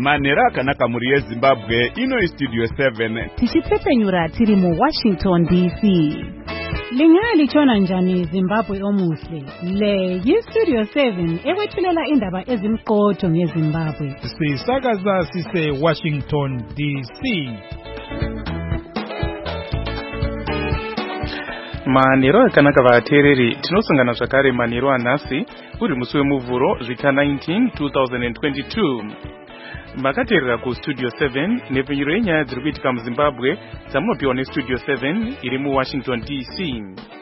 Manera akanaka muri yeZimbabwe ino Studio 7 tichipfepenyura tiri mu Washington DC. Lingali chona njani Zimbabwe omuhle. Le Studio 7 ewethulela indaba ezimqotho ngeZimbabwe. Sisakaza sise Washington DC. Manero akanaka vatereri tinosangana zvakare manero anhasi uri musi wemuvhuro zvika 19 2022. Makateerera ku Studio 7 nepfenyuro yenyaya dziri kuitika muZimbabwe dzamunopiwa neStudio 7 iri muWashington DC.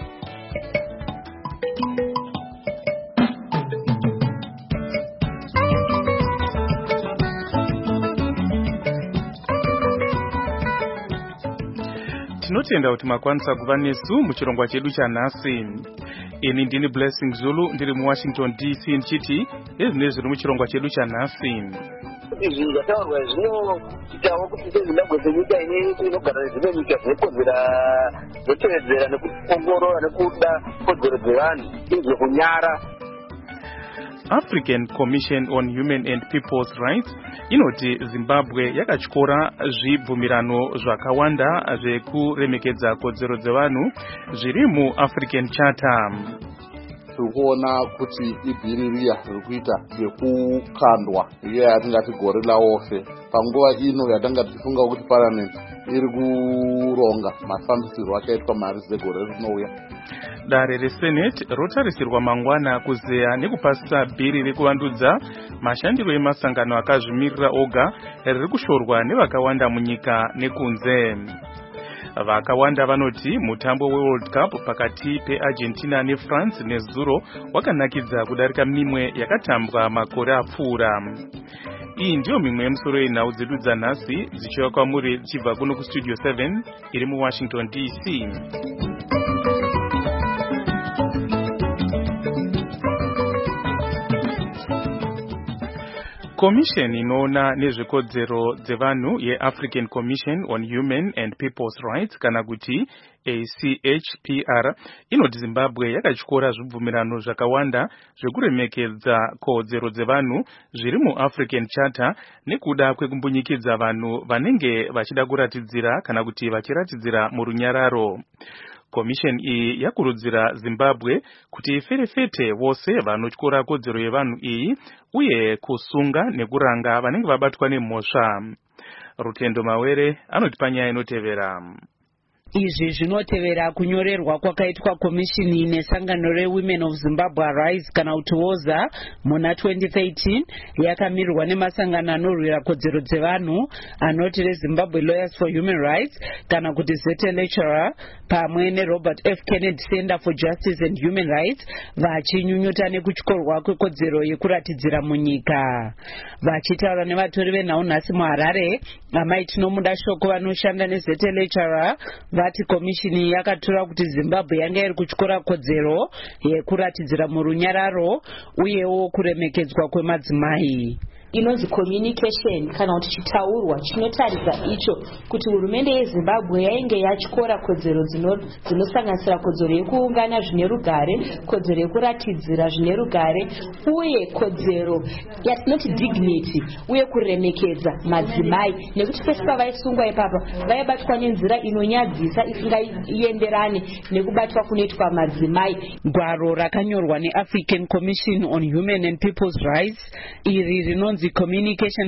Tinotenda kuti makwanisa kuva nesu muchirongwa chedu chanhasi. Ini ndini Blessing Zulu ndiri muWashington DC ndichiti ezvinezvi zviri muchirongwa chedu chanhasi. Izvi zvataurwa zvinoitawo kuti seZimbabwe senyika inogara zvimwe nyika zvinokodzera zvinotevedzera nekuongorora nekuda kodzero dzevanhu izvo kunyara. African Commission on Human and People's Rights inoti Zimbabwe yakatyora zvibvumirano zvakawanda zvekuremekedza kodzero dzevanhu zviri muAfrican Charter. Tikuona kuti ibhiririya rikuita yekukandwa iye yatingati gorilla warfare panguva ino yatanga tifunga kuti parliament iri kuronga mafambisirwo akaitwa mari dzegore rinouya. Dare reSenate rotarisirwa mangwana kuzeya nekupasisa bhiri rekuvandudza mashandiro emasangano akazvimirira oga riri kushorwa nevakawanda munyika nekunze. Vakawanda vanoti mutambo weWorld Cup pakati peArgentina neFrance nezuro wakanakidza kudarika mimwe yakatambwa makore apfuura. Iyi ndiyo mimwe yemusoro yenhau dzedu dzanhasi dzichiva kwamuri dzichibva kuno kuStudio 7 iri muWashington DC. Commission inoona nezvekodzero dzevanhu yeAfrican Commission on Human and People's Rights kana kuti ACHPR inoti Zimbabwe yakatyora zvibvumirano zvakawanda zvekuremekedza kodzero dzevanhu zviri muAfrican Charter nekuda kwekumbunyikidzwa vanhu vanenge vachida kuratidzira kana kuti vachiratidzira murunyararo. Commission iyi yakurudzira Zimbabwe kuti iferefete vose vanotyora kodzero yevanhu iyi uye kusunga nekuranga vanenge vabatwa nemhosva. Rutendo Mawere anoti panyaya inotevera. Izvi zvinotevera kunyorerwa kwakaitwa komishini nesangano reWomen of Zimbabwe Arise kana kuti WOZA muna 2013 yakamirirwa nemasangano anorwira kodzero dzevanhu anoti reZimbabwe Lawyers for Human Rights kana kuti ZLHR pamwe neRobert F. Kennedy Center for Justice and Human Rights vachinyunyuta nekutyorwa kwekodzero yekuratidzira munyika. Vachitaura nevatori venhau nhasi muHarare, amai tinomuda shoko vanoshanda neZLHR vati komishini yakatora kuti Zimbabwe yanga iri kutyora kodzero yekuratidzira murunyararo uyewo kuremekedzwa kwemadzimai. Inonzi communication kana kuti chitaurwa chinotaridza icho kuti hurumende yeZimbabwe yainge yatyora kodzero dzinosanganisira kodzero yekuungana zvine rugare, kodzero yekuratidzira zvine rugare uye kodzero yatinoti dignity uye kuremekedza madzimai nekuti pese pavaisungwa ipapa vaibatwa nenzira inonyadzisa isingaenderane nekubatwa kunoitwa madzimai. Gwaro rakanyorwa neAfrican Commission on Human and People's Rights iri rinonzi Communication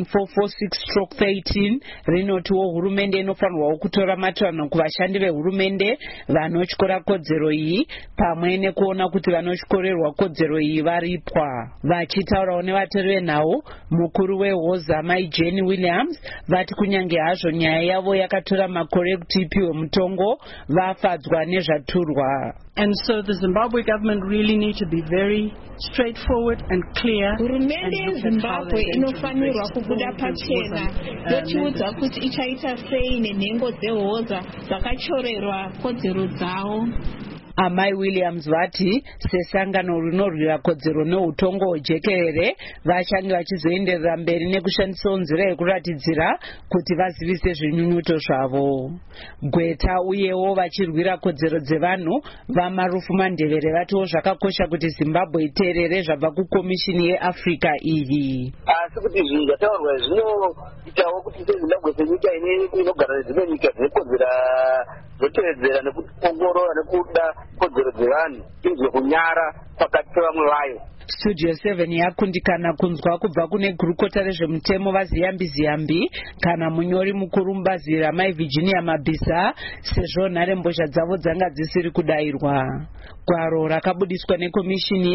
446/13 rinotiwo hurumende inofanirwa kutora matanho kuvashandi vehurumende vanotyora kodzero iyi pamwe nekuona kuti vanotyorerwa kodzero iyi varipwa. Vachitaurawo nevatori venhau, mukuru weWOZA Mai Jane Williams vati kunyange hazvo nyaya yavo yakatora makore kuti ipiwe mutongo vafadzwa nezvaturwa. And so the Zimbabwe government really needs to be very straightforward and clear. Hurumende yeZimbabwe inofanirwa kubuda pachena yochiudza kuti ichaita sei nenhengo dzeWOZA dzakachorerwa kodzero dzavo. Amai Williams vati sesangano rinorwira kodzero neutongo hwejekerere vachange vachizoenderera mberi nekushandisawo nzira yekuratidzira kuti vazivise zvinyunyuto zvavo. Gweta uyewo vachirwira kodzero dzevanhu vaMarufu Mandevere vatiwo zvakakosha kuti Zimbabwe iteerere zvabva kukomishini yeAfrica iyi. Asi kuti zvataurwa zvinoitawo kuti seZimbabwe senyika inogara nedzimwe nyika dzinokodzera dzotevedzera nekuongorora nekuda kodzero dzevanhu izvo kunyara pakati pevamwe vayo. Studio 7 yakundikana kunzwa kubva kune gurukota rezvemutemo vaZiyambi kana munyori mukuru mubazi raMai Virginia Mabisa sezvo nharembozha dzavo dzanga dzisiri kudayirwa. Gwaro rakabudiswa nekomishini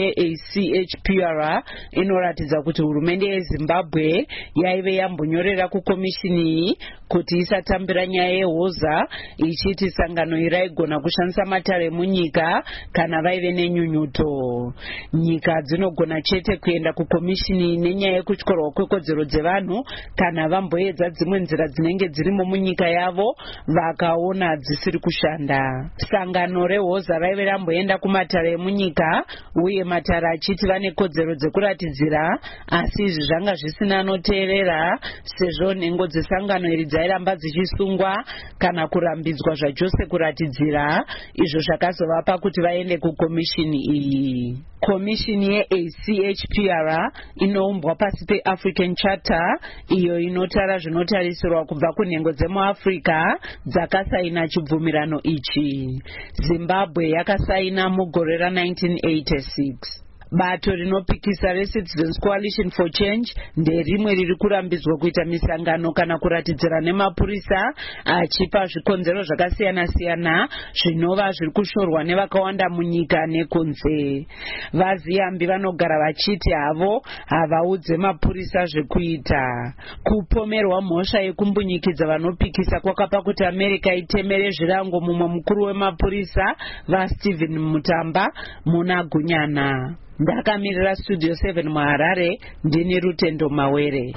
yeACHPR inoratidza kuti hurumende yeZimbabwe yaive yambonyorera kukomishini iyi kuti isatambira nyaya yehoza ichiti sangano iraigona kushandisa matare munyika kana vaive nenyunyuto. Nyika dzinogona chete kuenda kukomishini nenyaya yekutyorwa kwekodzero dzevanhu kana vamboedza dzimwe nzira dzinenge dzirimo munyika yavo vakaona dzisiri kushanda. Sangano rehoza raive ramboenda kumatare emunyika uye matare achiti vane kodzero dzekuratidzira, asi izvi zvanga zvisina anoteerera sezvo nhengo dzesangano iri dzairamba dzichisungwa kana kurambidzwa zvachose kuratidzira, izvo zvakazovapa kuti vaende kukomishini iyi. Komishini yeACHPR inoumbwa pasi peAfrican Charter iyo inotara zvinotarisirwa kubva kunhengo dzemuAfrica dzakasaina chibvumirano ichi. Zimbabwe yakasaina mugore ra1986. Bato rinopikisa reCitizens Coalition for Change nderimwe riri kurambidzwa kuita misangano kana kuratidzira nemapurisa achipa zvikonzero zvakasiyana-siyana zvinova zviri kushorwa nevakawanda munyika nekunze. VaZiyambi vanogara vachiti havo havaudze mapurisa zvekuita. Kupomerwa mhosva yekumbunyikidza vanopikisa kwakapa kuti America itemere zvirango mumwe mukuru wemapurisa vaStephen Mutamba muna Gunyana. Ndakamirira Studio 7 muHarare, ndini Rutendo Mawere.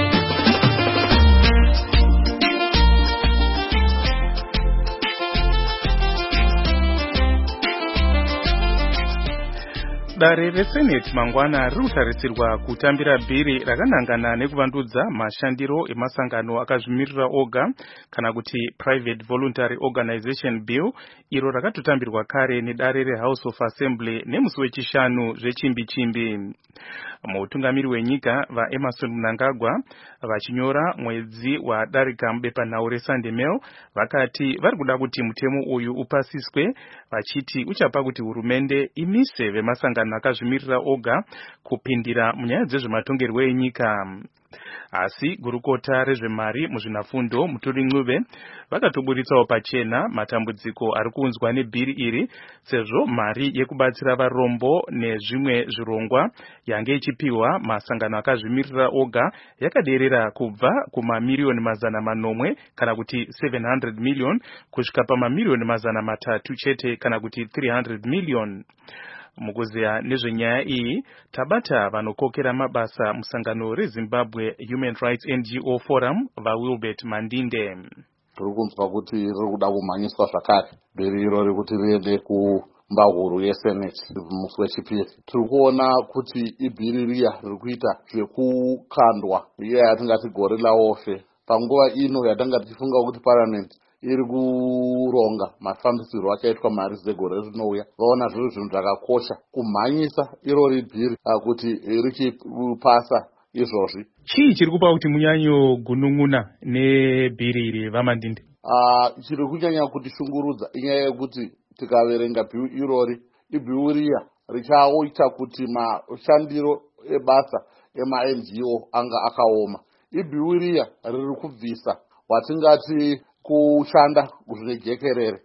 Dare reSenate mangwana ririkutarisirwa kutambira bhiri rakanangana nekuvandudza mashandiro emasangano akazvimirira oga kana kuti Private Voluntary Organization Bill, iro rakatotambirwa kare nedare reHouse of Assembly nemusi wechishanu zvechimbi-chimbi. Mutungamiri wenyika vaEmerson Mnangagwa vachinyora mwedzi wadarika mubepanhau reSunday Mail vakati vari kuda kuti mutemo uyu upasiswe, vachiti uchapa kuti hurumende imise vemasangano akazvimirira oga kupindira munyaya dzezvematongerwo enyika. Asi gurukota rezvemari muzvinafundo Muturi Ncube vakatoburitsawo pachena matambudziko ari kuunzwa nebhiri iri sezvo mari yekubatsira varombo nezvimwe zvirongwa yange ichipiwa masangano akazvimirira oga yakaderera kubva kumamiliyoni 900 kana kuti 700 million kusvika pamamiliyoni 300 chete kana kuti 300 million. Mukuziya nezvenyaya iyi tabata vanokokera mabasa musangano reZimbabwe Human Rights NGO Forum vaWilbert Mandinde. Tiri kunzwa kuti riri kuda kumhanyiswa zvakare bhiri iro rikuti riende kumbahuru yeSenate musi wechipiri. Tiri kuona kuti ibhiri riya riri kuita zvekukandwa iye yatingati gore laofe panguva ino yatanga tichifunga kuti Parliament iri kuronga mafambisirwo akaitwa mari zegore rinouya. Vaona zviro zvinhu zvakakosha kumhanyisa irori bhiri kuti richipasa izvozvi. Chii chiri kupa kuti munyanyo gunun'una nebhiri iri vaMandinde? Chiri kunyanya kuti shungurudza inyaya yekuti tikaverenga bhiu irori, ibhiu riya richaita kuti mashandiro ebasa ema-NGO anga akaoma. Ibhiu riya riri kubvisa watingati kushanda zvejekerere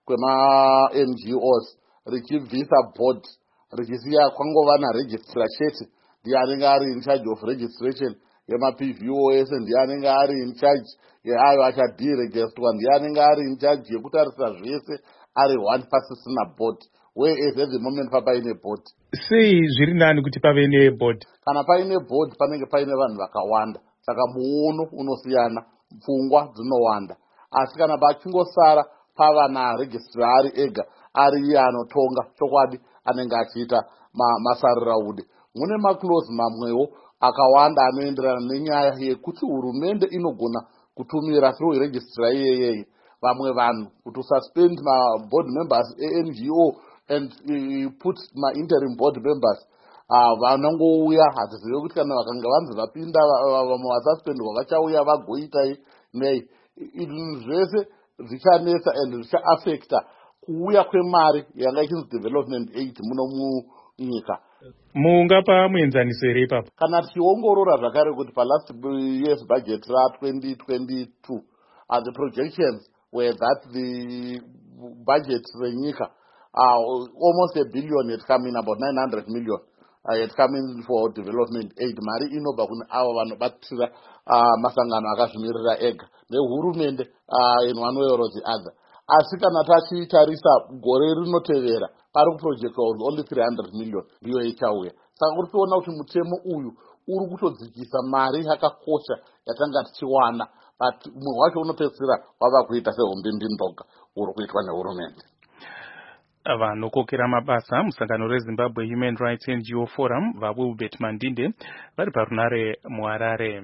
kwema-NGOs richibvisa board richisiya kwangova naregistrar chete ndiye anenge ari in charge of registration yema-PVOS, ndiye anenge ari in charge yeayo achaderegistwa, ndiye anenge ari in charge yekutarisa zvese ari one pasisina board. Whereas at the moment paine board. Sei zviri nani kuti pave neboard? Kana paine board panenge paine vanhu vakawanda, saka muono unosiyana, pfungwa dzinowanda. Asi kana pachingosara pava naregistrari ega ari anotonga chokwadi anenge achiita masariraudi. Mune maclose mamwewo akawanda anoenderana nenyaya yekuti hurumende inogona kutumira through registrar iyeyeye vamwe vanhu kuti suspend board members NGO and put interim board members vanongouya hatizive kuti kana vakanga vanzi vapinda vamwe vasuspendwa vachauya vagoitai nei. Izvi zvese zvichanetsa and zvichaaffecta kuuya kwemari yanga ichinzi development aid muno munyika. Mungapa muenzanisire ipapo? Kana tichiongorora zvakare kuti palast year's budget ra2022 the projections were that the budget renyika almost $1 billion had come in, about 900 million had come in for development aid. Mari inobva kune avo vanobatsira masangano akazvimirira ega nehurumende in one way or the other. Asi kana tachitarisa gore rinotevera pari kuproject was only 300 million ndiyo ichauya. Saka kuri kuona kuti mutemo uyu uri kutodzikisa mari yakakosha yatanga tichiwana, but mumwe wacho unopedzisira wava kuita sehombindindoga uri kuitwa nehurumende. Vanokokera mabasa musangano reZimbabwe Human Rights NGO Forum vaWilbert Mandinde vari parunare muHarare.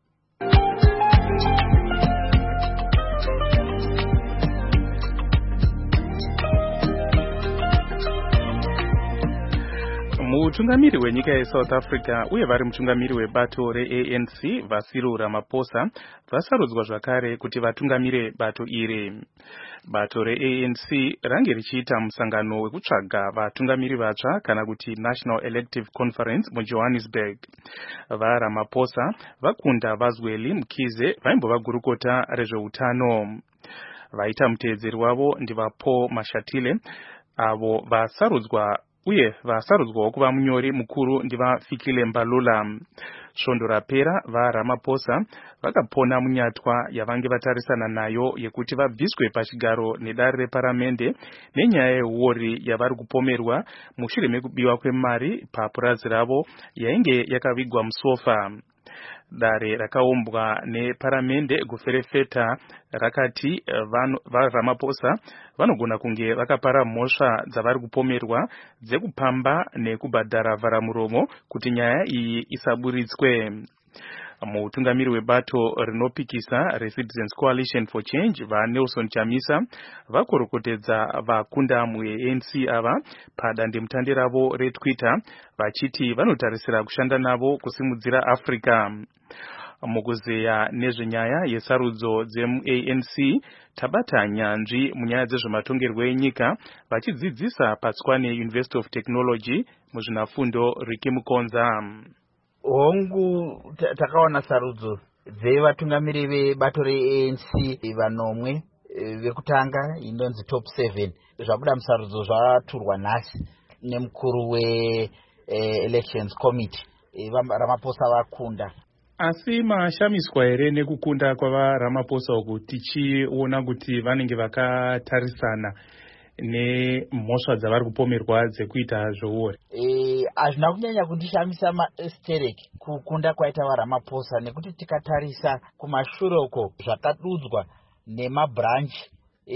Mutungamiri wenyika yeSouth Africa uye vari mutungamiri webato reANC vaCyril Ramaphosa vasarudzwa zvakare kuti vatungamire bato iri. Bato reANC range richiita musangano wekutsvaga vatungamiri vatsva kana kuti National Elective Conference muJohannesburg. VaRamaphosa vakunda vaZweli Mkhize vaimbova gurukota rezveutano. Vaita muteedzeri wavo ndivaPaul Mashatile avo vasarudzwa uye vasarudzwawo kuva munyori mukuru ndivaFikile Mbalula. Svondo rapera vaRamaphosa vakapona munyatwa yavange vatarisana nayo yekuti vabviswe pachigaro nedare reparamende nenyaya yehuori yavari kupomerwa mushure mekubiwa kwemari papurazi ravo yainge yakavigwa musofa. Dare rakaumbwa neparamende guferefeta rakati vaRamaphosa vanogona kunge vakapara mhosva dzavari kupomerwa dzekupamba nekubhadhara vharamuromo kuti nyaya iyi isaburitswe. Mutungamiri webato rinopikisa reCitizens Coalition for Change vaNelson Chamisa vakorokotedza vakunda muANC ava padandemutande ravo reTwitter vachiti vanotarisira kushanda navo kusimudzira Africa. Mukuzeya nezvenyaya yesarudzo dzemuANC tabata nyanzvi munyaya dzezvematongerwo enyika vachidzidzisa paTswane University of Technology muzvinafundo Ricky Mukonza. Hongu takaona sarudzo dzevatungamiri vebato reANC vanomwe vekutanga inonzi top 7 zvabuda musarudzo zvaturwa nhasi nemukuru we-elections committee Ramaphosa vakunda. Asi mashamiswa here nekukunda kwavaRamaphosa uku tichiona kuti vanenge vakatarisana nemhosva dzavari kupomerwa dzekuita zvouri? Hazvina kunyanya kundishamisa mastereki kukunda kwaita vaRamaphosa nekuti tikatarisa kumashure uko zvakadudzwa nemabranchi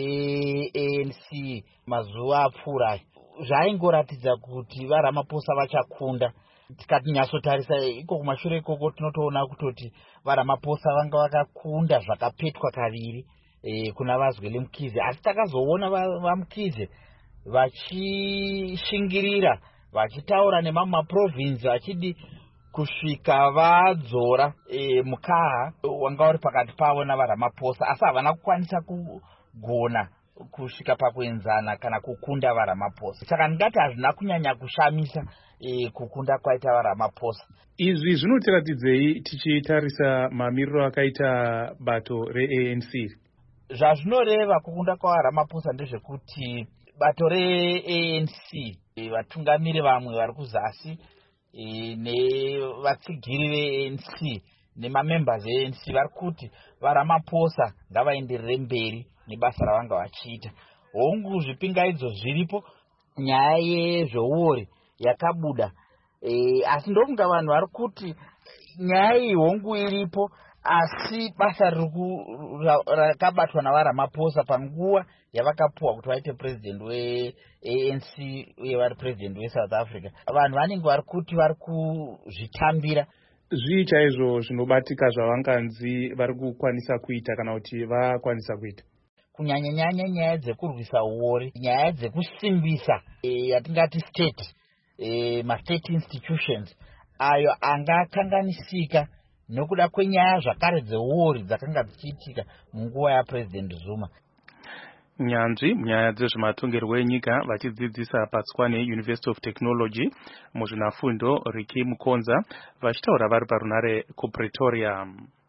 ANC mazuva apfuura zvaingoratidza kuti vaRamaphosa vachakunda. Tikatinyatsotarisa iko kumashure ikoko tinotoona kutoti vaRamaphosa vanga vakakunda zvakapetwa kaviri kuna vaZweli Mkhize, asi takazoona vaMkhize vachishingirira vachitaura nemamwe maprovinsi vachidi kusvika vadzora mukaha wanga uri pakati pavo navaRamaphosa, asi havana kukwanisa kugona kusvika pakuenzana kana kukunda vaRamaphosa. Saka ndingati hazvina kunyanya kushamisa kukunda kwaita vaRamaphosa. Izvi zvinotiratidzei tichitarisa mamiriro akaita bato reANC? Zvazvinoreva kukunda kwavaRamaphosa ndezvekuti bato reANC vatungamiri vamwe vari kuzasi nevatsigiri veANC nemamembers eANC vari kuti vaRamaphosa ngavaenderere mberi nebasa ravanga vachiita. Hongu zvipingaidzo zviripo, nyaya yezvouori yakabuda, asi ndokunga vanhu vari kuti nyaya iyi hongu iripo, asi basa rakabatwa naVaramaphosa panguva yavakapuwa kuti vaite president weANC uye vari president weSouth Africa, vanhu vanenge vari kuti vari kuzvitambira. Zvii chaizvo zvinobatika zvavanganzi vari kukwanisa kuita kana kuti vakwanisa kuita? Kunyanya-nyanya nyaya dzekurwisa uori, nyaya dzekusimbisa yatingati state, ma-state institutions ayo anga akanganisika nokuda kwenyaya zvakare dzeuori dzakanga dzichiitika munguva yaPresident Zuma. Nyanzvi munyaya dzezvematongerwo enyika vachidzidzisa paTswane University of Technology muzvinafundo Riki Mukonza vachitaura vari parunare kuPretoria.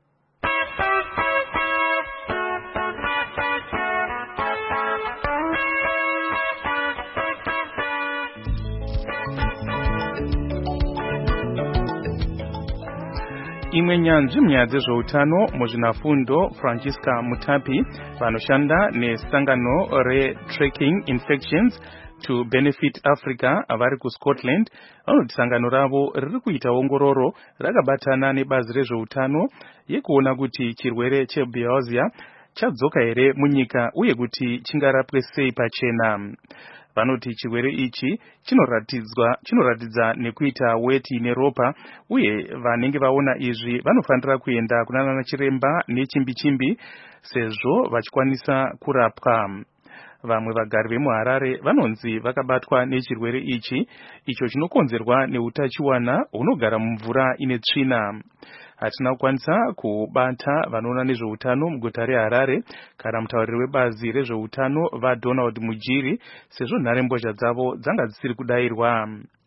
Imwe nyanzvi munyaya dzezveutano muzvinafundo Francisca Mutapi vanoshanda nesangano re-Tracking Infections to Benefit Africa vari kuScotland vanoti sangano ravo riri kuita ongororo rakabatana nebazi rezveutano yekuona kuti chirwere chebilharzia chadzoka here munyika uye kuti chingarapwe sei pachena. Vanoti chirwere ichi chinoratidza nekuita weti neropa uye vanenge vaona izvi vanofanira kuenda kunana chiremba nechimbi-chimbi sezvo vachikwanisa kurapwa. Vamwe vagari vemuHarare vanonzi vakabatwa nechirwere ichi icho chinokonzerwa neutachiwana hunogara mumvura ine tsvina. Hatina kukwanisa kubata vanoona nezveutano muguta reHarare kana mutauriri webazi rezveutano vaDonald Mujiri sezvo nharembozha dzavo dzanga dzisiri kudairwa.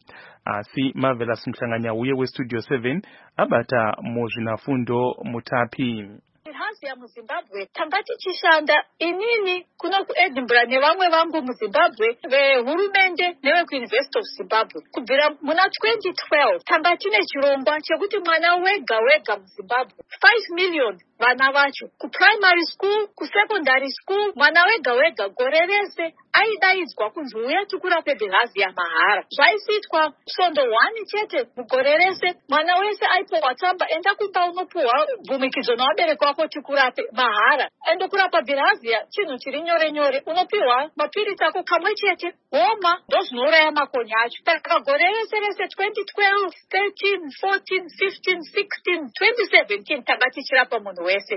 Asi Marvelous Mhlanganyauye weStudio 7 abata muzvinafundo Mutapi. Bilharzia muZimbabwe tanga tichishanda inini kuno kuEdinburgh nevamwe vangu muZimbabwe vehurumende nevekuUniversity of Zimbabwe kubvira muna 2012 tanga tine chirongwa chekuti mwana wega wega muZimbabwe 5 million vana vacho kuprimary school kusecondary school mwana wega wega gore rese aidaidzwa kunzi uya tikurape bilharzia mahara. Zvaisiitwa svondo 1 chete mugore rese, mwana wese aipuwa tsamba enda kumba unopuwa bvumikidzo nawabereki wako tikurape mahara. Endo kurapa bilharzia chinhu chiri nyore nyore, unopiwa mapirisi ako kamwe chete woma ndozvinouraya makonye acho. Saka gore rese 2012, 13, 14, 15, 16, 2017 tanga tichirapa munhu wese.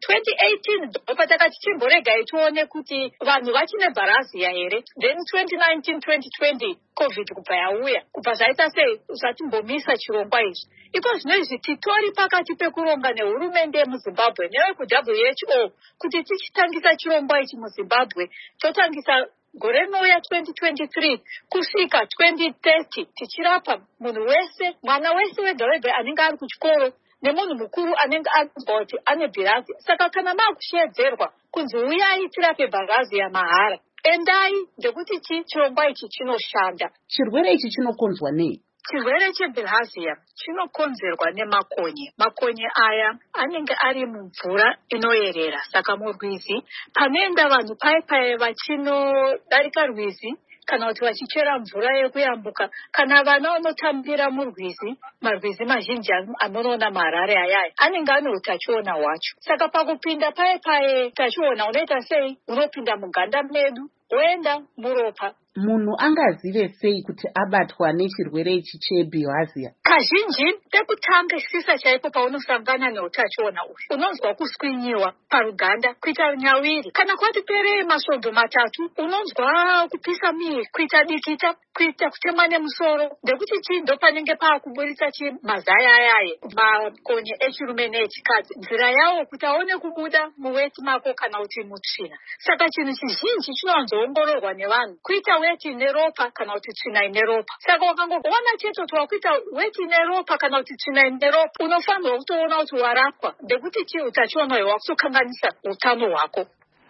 2018 ndopa takati chimboregai tione kuti vanhu vachine bilharzia here. Then 2019 2020 covid kubva yauya kubva zvaita sei zvatimbomisa chirongwa izvi. Iko zvino izvi titori pakati pekuronga nehurumende yemuZimbabwe neveku-WHO kuti tichitangisa chirongwa ichi muZimbabwe totangisa gore rinouya 2023 kusvika 2030 tichirapa munhu wese, mwana wese wega wega anenge ari kuchikoro nemunhu mukuru anenge anzwa kuti ane bilharzia. Saka kana makushedzerwa kunzi uyai tirape bilharzia mahara, endai ndekuti chirongwa ichi chinoshanda. Chirwere ichi chinokonzerwa nei? Chirwere chebilharzia chinokonzerwa nemakonye. Makonye aya anenge ari mumvura inoyerera. Saka murwizi panoenda vanhu pai vachinodarika rwizi kana kuti vachichera mvura yekuyambuka kana vana vanotambira murwizi, marwizi mazhinji anoona maHarare ayaya anenge ane utachiona hwacho. Saka pakupinda pai utachiona unoita sei? Unopinda muganda medu woenda muropa. Munhu angazive sei kuti abatwa nechirwere ichi chebilharzia? Kazhinji pekutangisisa chaipo paunosangana neutachiona uyu unonzwa kuswinyiwa paruganda, kuita nyawiri, kana kwati perei masvondo 3 unonzwa kupisa miri, kuita dikita, kuita kutemwa nemusoro. Ndekuti chii? Ndo panenge paakuburitsa mazaya ayaye makonye echirume neechikadzi nzira yawo kuti aone kubuda muweti mako kana kuti mutsvina. Saka chinhu chizhinji chinowanzoongororwa nevanhu kuita weti neropa kana kuti tsvina ine ropa. Saka wakangoona chete kuti wakuita weti neropa kana kuti tsvina ine ropa unofanirwa kutoona kuti warapwa. Ndekuti chii? Utachiona iwe wakutokanganisa utano hwako.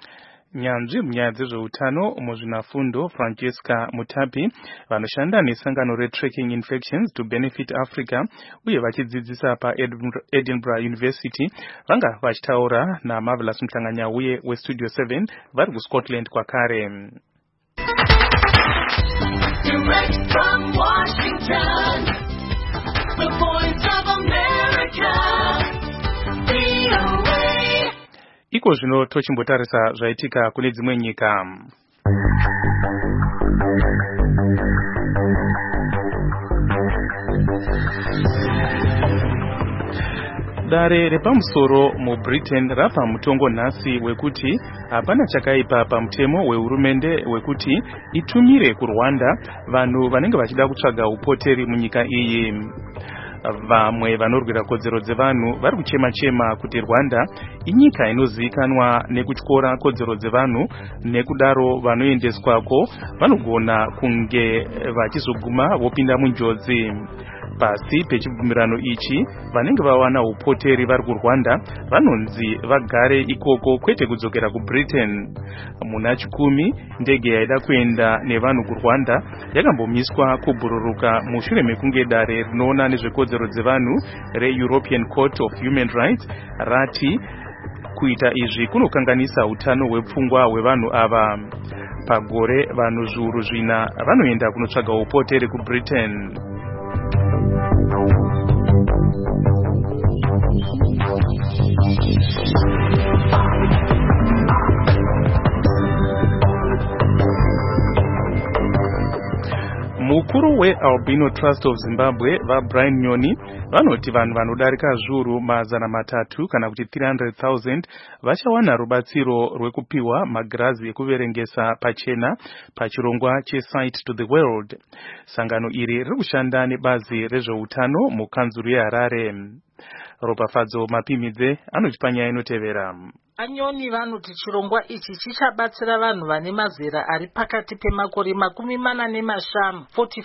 Nyanzvi munyaya dzezveutano muzvinafundo Francisca Mutapi vanoshanda nesangano re-Tracking Infections to Benefit Africa uye vachidzidzisa paEdinburgh University vanga vachitaura naMarvelous Mhlanganyauye weStudio 7 vari kuScotland kwakare. Direct from Washington, the voice of America, iko zvino tochimbotarisa zvaitika kune dzimwe nyika. Dare repamusoro muBritain rapa mutongo nhasi wekuti hapana chakaipa pamutemo wehurumende wekuti itumire kuRwanda vanhu vanenge vachida kutsvaga upoteri munyika iyi. Vamwe vanorwira kodzero dzevanhu vari kuchema-chema kuti Rwanda inyika inozivikanwa nekutyora kodzero dzevanhu, nekudaro vanoendeswako vanogona kunge vachizoguma vopinda munjodzi. Pasi pechibvumirano ichi, vanenge vawana upoteri vari kuRwanda vanonzi vagare ikoko kwete kudzokera kuBritain. Muna chikumi, ndege yaida kuenda nevanhu kuRwanda yakambomiswa kubhururuka mushure mekunge dare rinoona nezvekodzero dzevanhu reEuropean Court of Human Rights rati kuita izvi kunokanganisa utano hwepfungwa hwevanhu ava. Pagore vanhu zviuru 4 vanoenda kunotsvaga upoteri kuBritain. Mukuru weAlbino Trust of Zimbabwe Brian Nyoni vanoti vanhu vanodarika zviuru 300 kana kuti 300,000 vachawana rubatsiro rwekupiwa magirazi ekuverengesa pachena pachirongwa cheSight to the World. Sangano iri riri kushanda nebazi rezveutano mukanzuru yeHarare. Ropafadzo Mapimidze anotipanya inotevera. Anyoni vanoti chirongwa ichi chichabatsira vanhu vane mazera ari pakati pemakore 45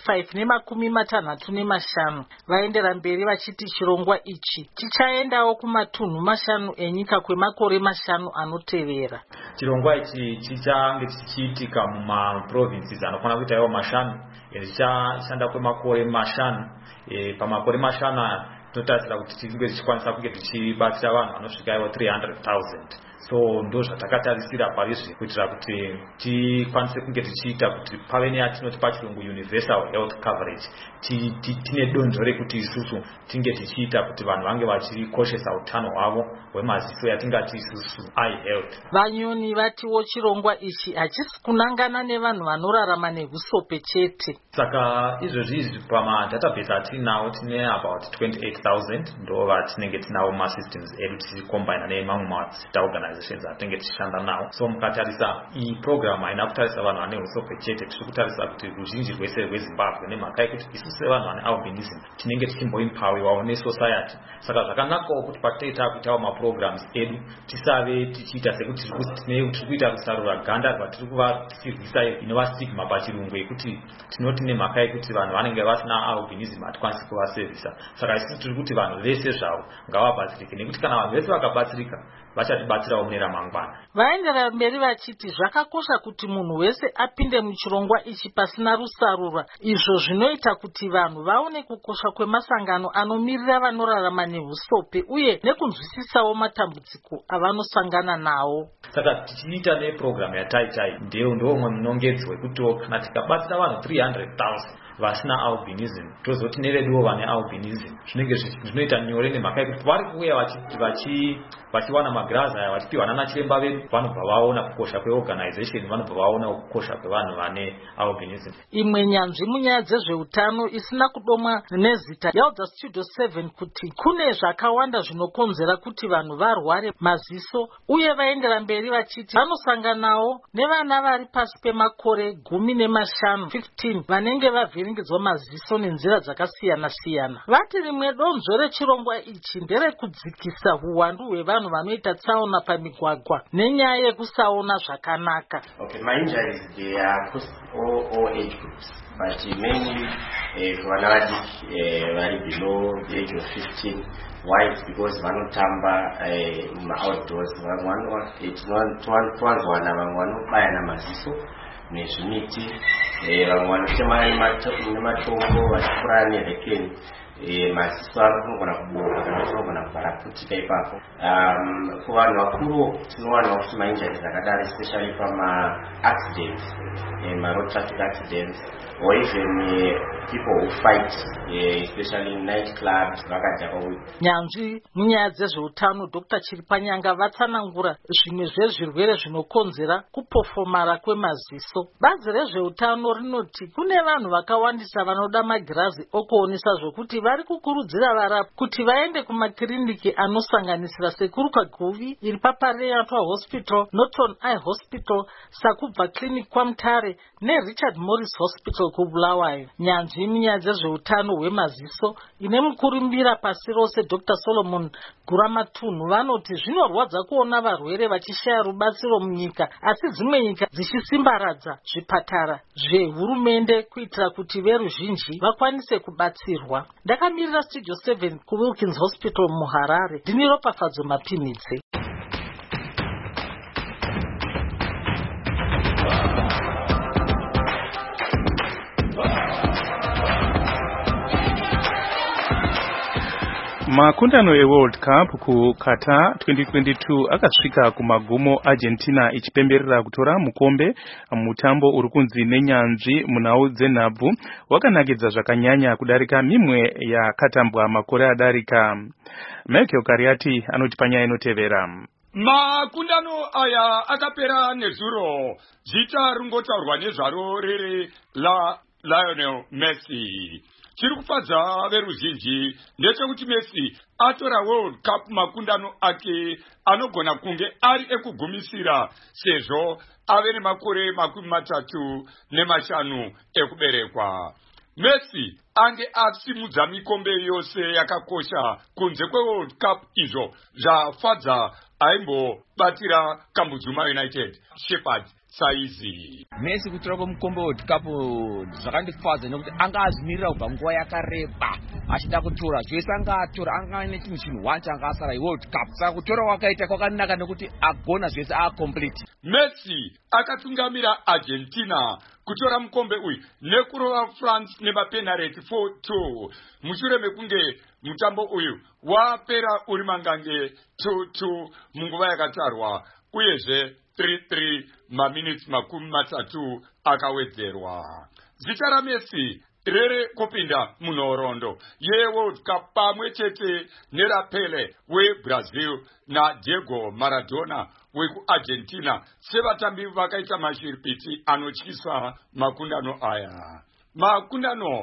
45 vaendera mberi vachiti chirongwa ichi chichaendawo kumatunhu 5 enyika kwemakore 5 anotevera. Chirongwa ichi chichange chichiitika mumaprovinces anofanira kuita iwo 5 chichashanda kwemakore 5 pamakore 5 totarisira kuti tinge tichikwanisa kunge tichibatsira vanhu vanosvika iwo 300,000. So ndo zvatakatarisira parizvi kuitira kuti tikwanise kunge tichiita kuti pave neyatinoti pachirungu universal health coverage, tine donzvo rekuti isusu tinge tichiita kuti vanhu vange vachikoshesa utano hwavo hwemaziso yatingati isusu eye health. Vanyoni vatiwo chirongwa ichi hachisi kunangana nevanhu vanorarama nehusope chete. Saka izvozvi pamadatabase atinawo tine about 28,000 ndo vatinenge tinawo masystems edu tichikombina nemamwe madzita organizations atinenge tichishanda nawo. So mukatarisa iyi program haina kutarisa vanhu vane husope chete, tiri kutarisa kuti ruzhinji rwese rweZimbabwe nemhaka yekuti isusu vanhu vane albinism tinenge tichimboimpawiwawo nesociety. Saka zvakanakawo kuti patinoita kuitawo maprograms edu tisave tichiita sekuti tiri kuita kusarura ganda rwatiri kuva tichirwisa inova stigma pachirungu yekuti tinoti nemhaka yekuti vanhu vanenge vasina albinism hatikwanisi kuvasevhisa. Saka isusu tiri kuti vanhu vese zvavo ngavabatsirike, nekuti kana vanhu vese vakabatsirika vachatibatsirawo mune ramangwana. Vaendera mberi vachiti zvakakosha kuti munhu wese apinde muchirongwa ichi pasina rusarura, izvo zvinoita kuti vanhu vaone kukosha kwemasangano anomirira vanorarama nehusope uye nekunzwisisawo matambudziko avanosangana nawo. Saka tichiita neprogram yataitai ndomwe munongedzo wekuti kana tikabatsira vanhu 300,000 vasina albinism tozoti neveduwo vane albinism zvinenge zvinoita nyore nemhaka yekuti vari kuuya vachiwana magirazi aya vachipiwa nana chiremba vedu vanobva vaona kukosha kweorganization, vanobva vaona kukosha kwevanhu vane albinism. Imwe nyanzvi munyaya dzezveutano isina kudomwa nezita yaudza Studio 7 kuti kune zvakawanda zvinokonzera kuti vanhu varware maziso uye vaendera mberi vachiti vanosanganawo nevana vari pasi pemakore 15 15 vanenge vavhiringidzwa maziso nenzira dzakasiyana-siyana. Vati rimwe donzvo rechirongwa ichi nderekudzikisa huwandu hwevanhu vanoita tsaona pamigwagwa nenyaya yekusaona zvakanaka. Okay, my injuries they are across all age groups, but mainly vana vari below the age of 15. Why? It's because vanotamba outdoors. Vanwana vanobaya namaziso nezvimiti, vamwe vanoshema nematombo vachipura nerekeni. maziso anogona kuboka kana tinogona kubvaraputika ipapo. Kuvanhu vakuru tinowana kuti mainjuries akadaro especially pama-accidents, ma-road traffic accidents, or even people who fight, especially in night clubs. Nyanzvi munyaya dzezveutano Dr. Chiripanyanga vatsanangura zvimwe zvezvirwere zvinokonzera kupofomara kwemaziso. Bazi rezveutano rinoti kune vanhu vakawandisa vanoda magirazi okuonesa zvokuti vari kukurudzira varapi kuti vaende kumakiriniki anosanganisira Sekuru Kaguvi iri paPariatwa Hospital, Norton Eye Hospital, Sakubva Clinic kwaMutare neRichard Morris Hospital kuBulawayo. Nyanzvi munyaya dzezveutano hwemaziso ine mukurumbira pasi rose Dr. Solomon Guramatunhu vanoti zvinorwadza kuona varwere vachishaya rubatsiro munyika, asi dzimwe nyika dzichisimbaradza zvipatara zvehurumende kuitira kuti veruzhinji vakwanise kubatsirwa. Ndakamirira Studio 7 kuWilkins Hospital muHarare. Ndini Ropafadzo Mapinitse. Makundano eWorld Cup ku Qatar 2022 akasvika kumagumo. Argentina ichipemberera kutora mukombe. Mutambo uri kunzi nenyanzvi munhau dzenhabvu wakanakidza zvakanyanya kudarika mimwe yakatambwa makore adarika. Michael Kariati anoti panyaya inotevera. Makundano aya akapera nezuro. Zita ringotaurwa nezvaro riri la Lionel Messi. Chiri kufadza veruzhinji ndechekuti Messi atora World Cup makundano ake anogona kunge ari ekugumisira sezvo ave nemakore 35 ekuberekwa. Messi ange asimudza mikombe yose yakakosha kunze kweWorld Cup izvo zvafadza aimbobatira Kambudzuma United Shepherds saizi. Messi kutora mukombe World Cup zvakandifadza nekuti anga azvimirira kubva nguva yakareba achida kutora zvese anga atora anga ane chimwe chinhu wacho anga asara iWorld Cup. Saka kutora kwakaita kwakanaka nekuti agona zvese acomplete. Messi akatungamira Argentina kutora mukombe uyu nekurova France nemapenalty 4-2 mushure mekunge mutambo uyu wapera uri mangange 2-2 munguva yakatarwa uyezve 3-3 maminutes 30 akawedzerwa. Zita raMessi rere kupinda munhoroondo yeWorld Cup pamwe chete neraPele weBrazil naDiego Maradona wekuArgentina sevatambi vakaita mashiripiti anotyisa makundano aya. Makundano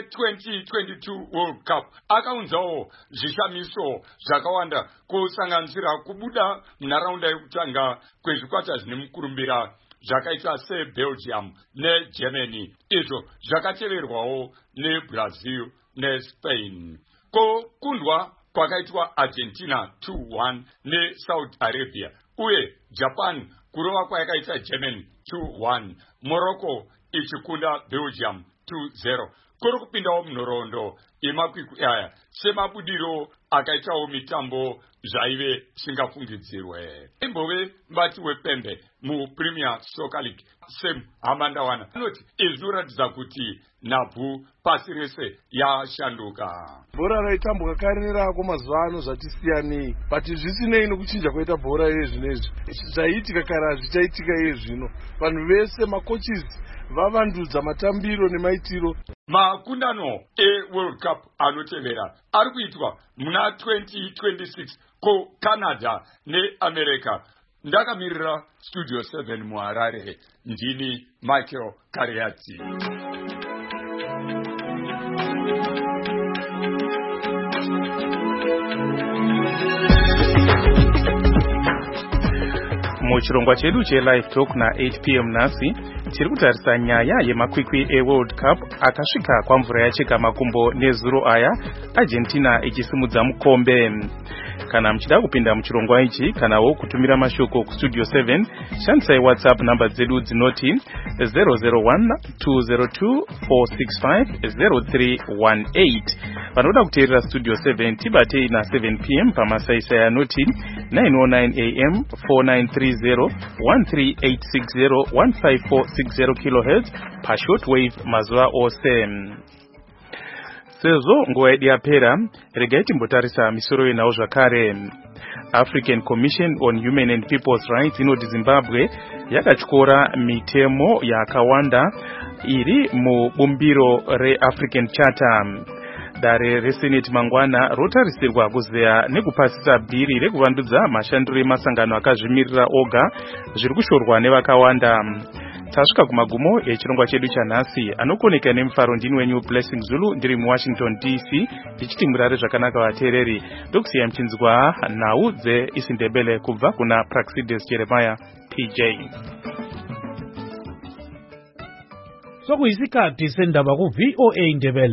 e2022 World Cup akaunzawo zvishamiso zvakawanda kusanganisira kubuda munharaunda yekutanga kwezvikwata zvine mukurumbira zvakaita seBelgium neGermany, izvo zvakateverwawo neBrazil neSpain. Kukundwa kwakaitwa Argentina 2-1 neSaudi Arabia uye Japan kurova kwayakaita Germany 2-1, Morocco ichikunda Belgium 2-0. Kuri kupindawo munhoroondo yemakwikwi aya semabudiro akaitawo mitambo zvaive singafungidzirwe. Imbove mbati wepembe muPremier Soccer League Sam Hamandawana anoti izviratidza kuti nhabvu pasi rese yashanduka. Bhora raitambwa kare nerako mazuva ano zvatisiyanei, but zvisinei nokuchinja kwaita bhora yezvinezvi. Zvaiitika kare hazvichaitika yezvino. Vanhu vese makoches vavandudza matambiro nemaitiro. Makundano eWorld Cup anotevera ari kuitwa muna 2026 kuCanada neAmerica. Ndakamirira Studio 7 muHarare. Ndini Michael Kariati. Muchirongwa chedu cheLive Talk na 8 p.m. nasi tiri kutarisa nyaya yemakwikwi eWorld Cup akasvika kwamvura yacheka makumbo nezuro aya, Argentina ichisimudza mukombe. Kana mchida kupinda muchirongwa ichi kanawo kutumira mashoko kuStudio 7 shandisai WhatsApp namba dzedu dzinoti 001-202-465-0318. Vanoda kuteerera Studio 7 tibatei na 7 p.m. pamasaisai anoti 909 AM 4930 13860 15460 kHz pashortwave mazuva ose. sezvo nguva yedu yapera, regai timbotarisa misoro yenawo zvakare. African Commission on Human and People's Rights inoti Zimbabwe yakatyora mitemo yakawanda iri mubumbiro reAfrican Charter. Dare reSenate mangwana rotarisirwa kuzeya nekupasisa bhiri rekuvandudza mashandiro emasangano akazvimirira oga zviri kushorwa nevakawanda. Tasvika kumagumo echirongwa chedu chanhasi. Anokoneka nemufaro ndini wenyu Blessing Zulu, ndiri muWashington DC, ndichiti murare zvakanaka vateereri. Ndokusiya mchinzwa nhau dzeIsindebele kubva kuna Praxidis Jeremiah PJ. Sokuyisikhathi sendaba ku VOA Ndebele.